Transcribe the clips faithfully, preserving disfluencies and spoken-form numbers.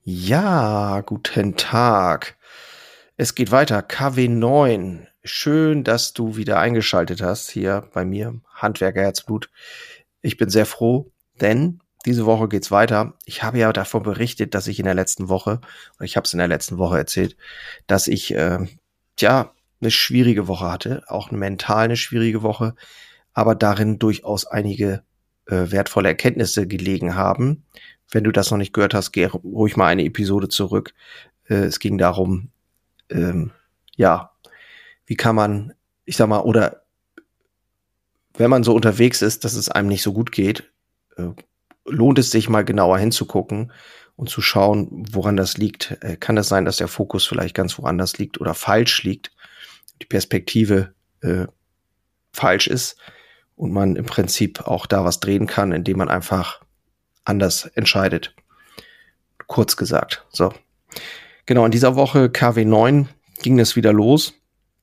Ja, guten Tag. Es geht weiter. K W neun. Schön, dass du wieder eingeschaltet hast hier bei mir. Handwerker Herzblut. Ich bin sehr froh, denn diese Woche geht's weiter. Ich habe ja davon berichtet, dass ich in der letzten Woche, oder ich habe es in der letzten Woche erzählt, dass ich, äh, tja, eine schwierige Woche hatte. Auch eine mental eine schwierige Woche, aber darin durchaus einige äh, wertvolle Erkenntnisse gelegen haben. Wenn du das noch nicht gehört hast, geh ruhig mal eine Episode zurück. Äh, es ging darum, ähm, ja, wie kann man, ich sag mal, oder wenn man so unterwegs ist, dass es einem nicht so gut geht, äh, lohnt es sich mal genauer hinzugucken und zu schauen, woran das liegt. Äh, kann das sein, dass der Fokus vielleicht ganz woanders liegt oder falsch liegt, die Perspektive äh, falsch ist und man im Prinzip auch da was drehen kann, indem man einfach anders entscheidet. Kurz gesagt. So. Genau, in dieser Woche K W neun ging es wieder los.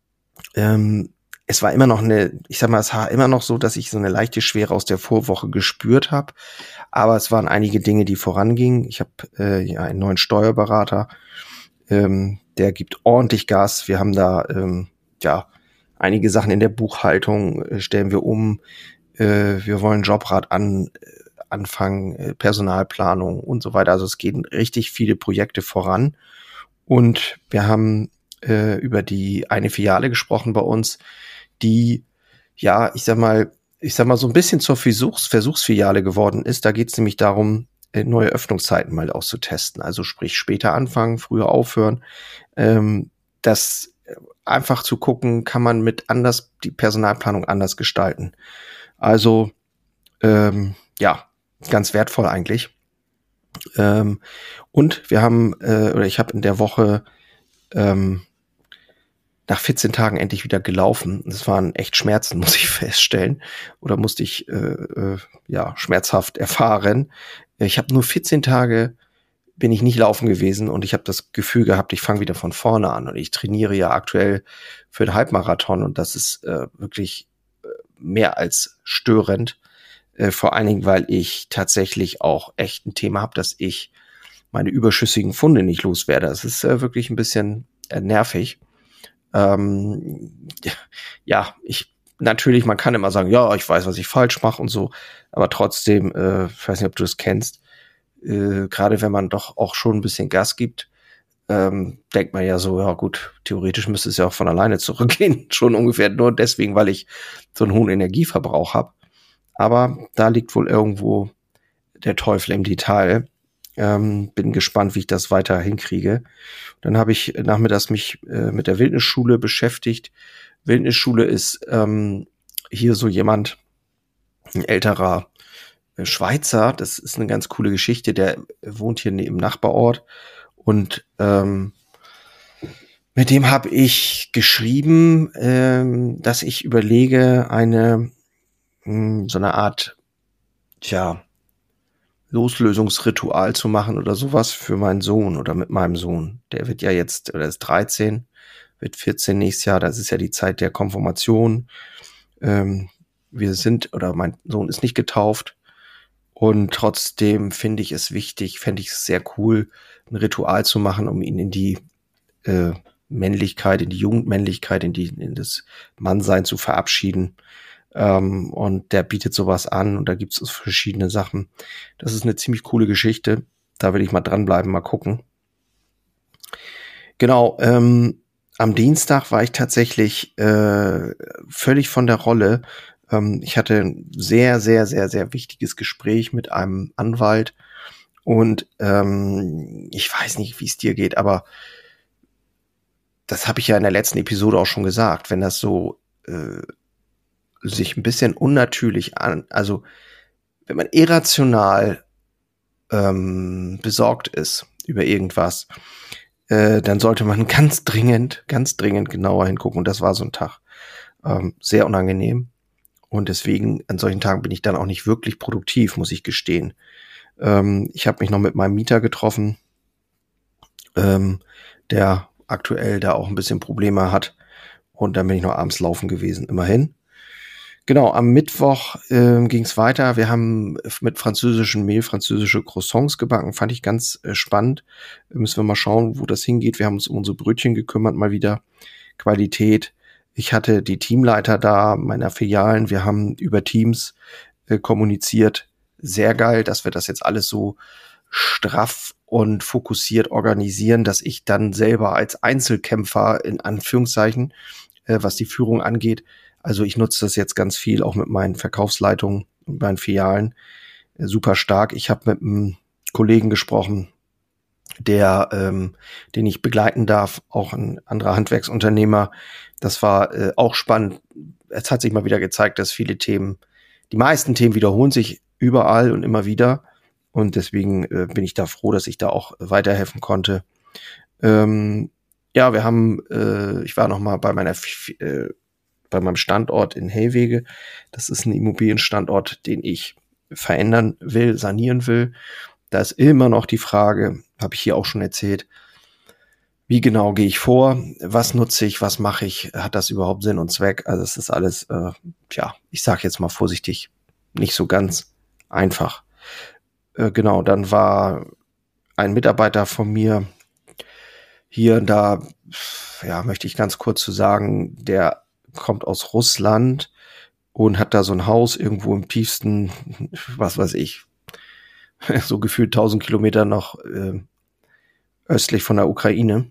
Ähm, es war immer noch eine, ich sag mal, es war immer noch so, dass ich so eine leichte Schwere aus der Vorwoche gespürt habe. Aber es waren einige Dinge, die vorangingen. Ich habe äh, ja einen neuen Steuerberater, ähm, der gibt ordentlich Gas. Wir haben da ähm, ja einige Sachen in der Buchhaltung, äh, stellen wir um. Äh, wir wollen Jobrat an äh, anfangen, äh, Personalplanung und so weiter. Also es gehen richtig viele Projekte voran. Und wir haben äh, über die eine Filiale gesprochen bei uns, die, ja, ich sag mal, ich sag mal, so ein bisschen zur Versuchs Versuchsfiliale geworden ist. Da geht es nämlich darum, äh, neue Öffnungszeiten mal auszutesten. Also sprich, später anfangen, früher aufhören. Ähm, das äh, einfach zu gucken, kann man mit anders die Personalplanung anders gestalten. Also, ähm, ja, ganz wertvoll eigentlich. Ähm, und wir haben, äh, oder ich habe in der Woche ähm, nach vierzehn Tagen endlich wieder gelaufen. Das waren echt Schmerzen, muss ich feststellen. Oder musste ich äh, äh, ja schmerzhaft erfahren. Ich habe nur vierzehn Tage bin ich nicht laufen gewesen und ich habe das Gefühl gehabt, ich fange wieder von vorne an. Und ich trainiere ja aktuell für den Halbmarathon und das ist äh, wirklich äh, mehr als störend. Äh, vor allen Dingen, weil ich tatsächlich auch echt ein Thema habe, dass ich meine überschüssigen Funde nicht loswerde. Das ist äh, wirklich ein bisschen äh, nervig. Ähm, ja, ich natürlich, man kann immer sagen, ja, ich weiß, was ich falsch mache und so, aber trotzdem, äh, ich weiß nicht, ob du das kennst, äh, gerade wenn man doch auch schon ein bisschen Gas gibt, ähm, denkt man ja so, ja gut, theoretisch müsste es ja auch von alleine zurückgehen, schon ungefähr nur deswegen, weil ich so einen hohen Energieverbrauch habe. Aber da liegt wohl irgendwo der Teufel im Detail. Ähm, bin gespannt, wie ich das weiter hinkriege. Dann habe ich nachmittags mich äh, mit der Wildnisschule beschäftigt. Wildnisschule ist ähm, hier so jemand, ein älterer äh, Schweizer, das ist eine ganz coole Geschichte, der wohnt hier im Nachbarort und ähm, mit dem habe ich geschrieben, ähm, dass ich überlege, eine mh, so eine Art, tja, Loslösungsritual zu machen oder sowas für meinen Sohn oder mit meinem Sohn. Der wird ja jetzt, oder ist dreizehn, wird vierzehn nächstes Jahr, das ist ja die Zeit der Konfirmation. Ähm, wir sind, oder mein Sohn ist nicht getauft und trotzdem finde ich es wichtig, fände ich es sehr cool, ein Ritual zu machen, um ihn in die äh, Männlichkeit, in die Jugendmännlichkeit, in die, in das Mannsein zu verabschieden. Ähm, und der bietet sowas an und da gibt es verschiedene Sachen. Das ist eine ziemlich coole Geschichte. Da will ich mal dranbleiben, mal gucken. Genau, ähm, am Dienstag war ich tatsächlich äh, völlig von der Rolle. Ähm, ich hatte ein sehr, sehr, sehr, sehr wichtiges Gespräch mit einem Anwalt und ähm, ich weiß nicht, wie es dir geht, aber das habe ich ja in der letzten Episode auch schon gesagt, wenn das so äh, sich ein bisschen unnatürlich an, also wenn man irrational ähm, besorgt ist über irgendwas, äh, dann sollte man ganz dringend, ganz dringend genauer hingucken. Und das war so ein Tag. Ähm, sehr unangenehm. Und deswegen, an solchen Tagen bin ich dann auch nicht wirklich produktiv, muss ich gestehen. Ähm, ich habe mich noch mit meinem Mieter getroffen, ähm, der aktuell da auch ein bisschen Probleme hat. Und dann bin ich noch abends laufen gewesen, immerhin. Genau, am Mittwoch ähm, ging es weiter. Wir haben mit französischem Mehl französische Croissants gebacken. Fand ich ganz äh, spannend. Müssen wir mal schauen, wo das hingeht. Wir haben uns um unsere Brötchen gekümmert, mal wieder. Qualität. Ich hatte die Teamleiter da meiner Filialen. Wir haben über Teams äh, kommuniziert. Sehr geil, dass wir das jetzt alles so straff und fokussiert organisieren, dass ich dann selber als Einzelkämpfer in Anführungszeichen, äh, was die Führung angeht, also ich nutze das jetzt ganz viel, auch mit meinen Verkaufsleitungen und meinen Filialen, äh, super stark. Ich habe mit einem Kollegen gesprochen, der, ähm, den ich begleiten darf, auch ein anderer Handwerksunternehmer. Das war äh, auch spannend. Es hat sich mal wieder gezeigt, dass viele Themen, die meisten Themen wiederholen sich überall und immer wieder. Und deswegen äh, bin ich da froh, dass ich da auch weiterhelfen konnte. Ähm, ja, wir haben, äh, ich war noch mal bei meiner, äh, bei meinem Standort in Hellwege. Das ist ein Immobilienstandort, den ich verändern will, sanieren will. Da ist immer noch die Frage, habe ich hier auch schon erzählt, wie genau gehe ich vor? Was nutze ich? Was mache ich? Hat das überhaupt Sinn und Zweck? Also es ist alles, äh, ja, ich sage jetzt mal vorsichtig, nicht so ganz einfach. Äh, genau, dann war ein Mitarbeiter von mir hier und da, ja, möchte ich ganz kurz zu sagen, der kommt aus Russland und hat da so ein Haus irgendwo im tiefsten, was weiß ich, so gefühlt tausend Kilometer noch äh, östlich von der Ukraine.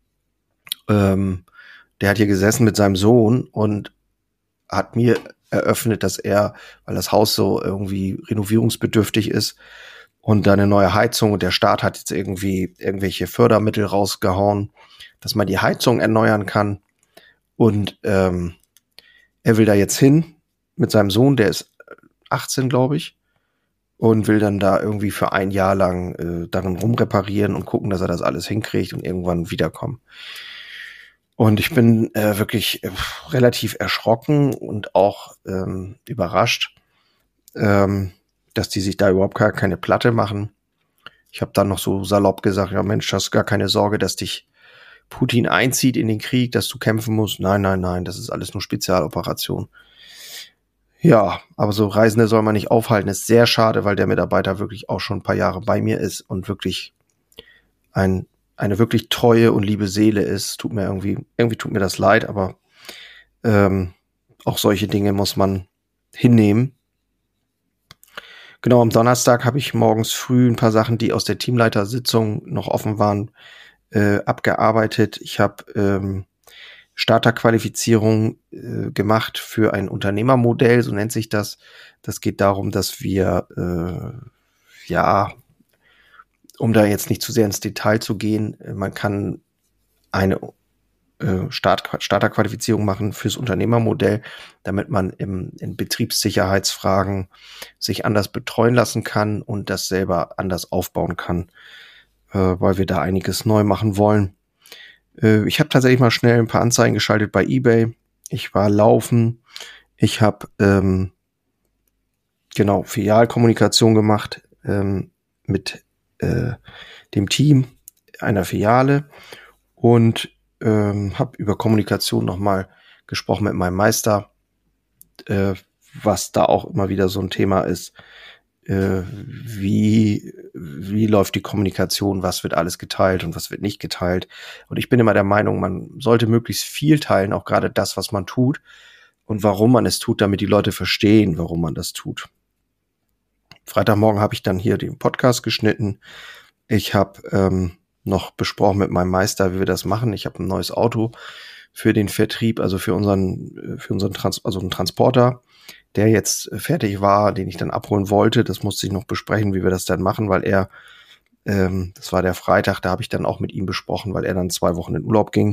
Ähm, der hat hier gesessen mit seinem Sohn und hat mir eröffnet, dass er, weil das Haus so irgendwie renovierungsbedürftig ist und da eine neue Heizung und der Staat hat jetzt irgendwie irgendwelche Fördermittel rausgehauen, dass man die Heizung erneuern kann. Und ähm, er will da jetzt hin mit seinem Sohn, der ist achtzehn, glaube ich, und will dann da irgendwie für ein Jahr lang äh, darin rumreparieren und gucken, dass er das alles hinkriegt und irgendwann wiederkommen. Und ich bin äh, wirklich äh, relativ erschrocken und auch ähm, überrascht, ähm, dass die sich da überhaupt gar keine Platte machen. Ich habe dann noch so salopp gesagt, ja Mensch, hast gar keine Sorge, dass dich Putin einzieht in den Krieg, dass du kämpfen musst. Nein, nein, nein, das ist alles nur Spezialoperation. Ja, aber so Reisende soll man nicht aufhalten. Ist sehr schade, weil der Mitarbeiter wirklich auch schon ein paar Jahre bei mir ist und wirklich ein, eine wirklich treue und liebe Seele ist. Tut mir irgendwie, irgendwie tut mir das leid, aber ähm, auch solche Dinge muss man hinnehmen. Genau, am Donnerstag habe ich morgens früh ein paar Sachen, die aus der Teamleitersitzung noch offen waren, äh, abgearbeitet. Ich habe ähm, Starterqualifizierung äh, gemacht für ein Unternehmermodell, so nennt sich das. Das geht darum, dass wir, äh, ja, um da jetzt nicht zu sehr ins Detail zu gehen, man kann eine äh, Start, Starterqualifizierung machen fürs Unternehmermodell, damit man im, in Betriebssicherheitsfragen sich anders betreuen lassen kann und das selber anders aufbauen kann, äh, weil wir da einiges neu machen wollen. Ich habe tatsächlich mal schnell ein paar Anzeigen geschaltet bei eBay. Ich war laufen. Ich habe ähm, genau Filialkommunikation gemacht ähm, mit äh, dem Team einer Filiale und ähm, habe über Kommunikation nochmal gesprochen mit meinem Meister, äh, was da auch immer wieder so ein Thema ist. Äh, wie, wie läuft die Kommunikation, was wird alles geteilt und was wird nicht geteilt. Und ich bin immer der Meinung, man sollte möglichst viel teilen, auch gerade das, was man tut und warum man es tut, damit die Leute verstehen, warum man das tut. Freitagmorgen habe ich dann hier den Podcast geschnitten. Ich habe ähm, noch besprochen mit meinem Meister, wie wir das machen. Ich habe ein neues Auto für den Vertrieb, also für unseren, für unseren Trans- also einen Transporter, der jetzt fertig war, den ich dann abholen wollte. Das musste ich noch besprechen, wie wir das dann machen, weil er, ähm, das war der Freitag, da habe ich dann auch mit ihm besprochen, weil er dann zwei Wochen in Urlaub ging.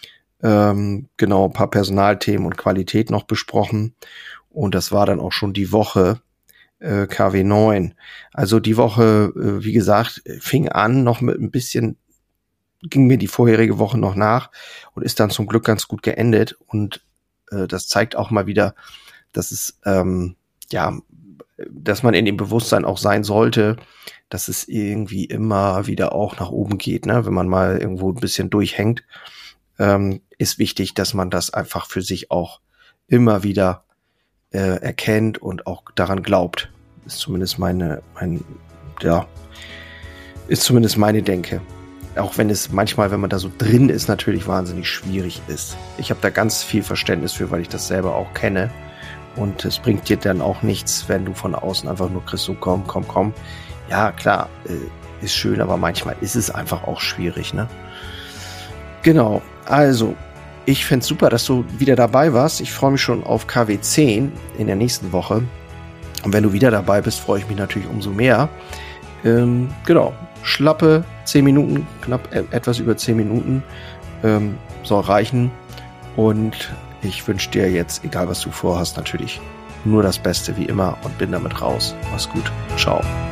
Ähm, genau, ein paar Personalthemen und Qualität noch besprochen. Und das war dann auch schon die Woche äh, K W neun. Also die Woche, äh, wie gesagt, fing an noch mit ein bisschen, ging mir die vorherige Woche noch nach und ist dann zum Glück ganz gut geendet. Und äh, das zeigt auch mal wieder, dass es, ähm, ja, dass man in dem Bewusstsein auch sein sollte, dass es irgendwie immer wieder auch nach oben geht, ne? Wenn man mal irgendwo ein bisschen durchhängt, ähm, ist wichtig, dass man das einfach für sich auch immer wieder äh, erkennt und auch daran glaubt. Ist zumindest meine, mein, ja, ist zumindest meine Denke. Auch wenn es manchmal, wenn man da so drin ist, natürlich wahnsinnig schwierig ist. Ich habe da ganz viel Verständnis für, weil ich das selber auch kenne. Und es bringt dir dann auch nichts, wenn du von außen einfach nur kriegst, so komm, komm, komm. Ja, klar, äh, ist schön, aber manchmal ist es einfach auch schwierig, ne? Genau, also, ich find's super, dass du wieder dabei warst. Ich freue mich schon auf K W zehn in der nächsten Woche. Und wenn du wieder dabei bist, freue ich mich natürlich umso mehr. Ähm, genau, schlappe zehn Minuten, knapp äh, etwas über zehn Minuten ähm, soll reichen. Und ich wünsche dir jetzt, egal was du vorhast, natürlich nur das Beste wie immer und bin damit raus. Mach's gut. Ciao.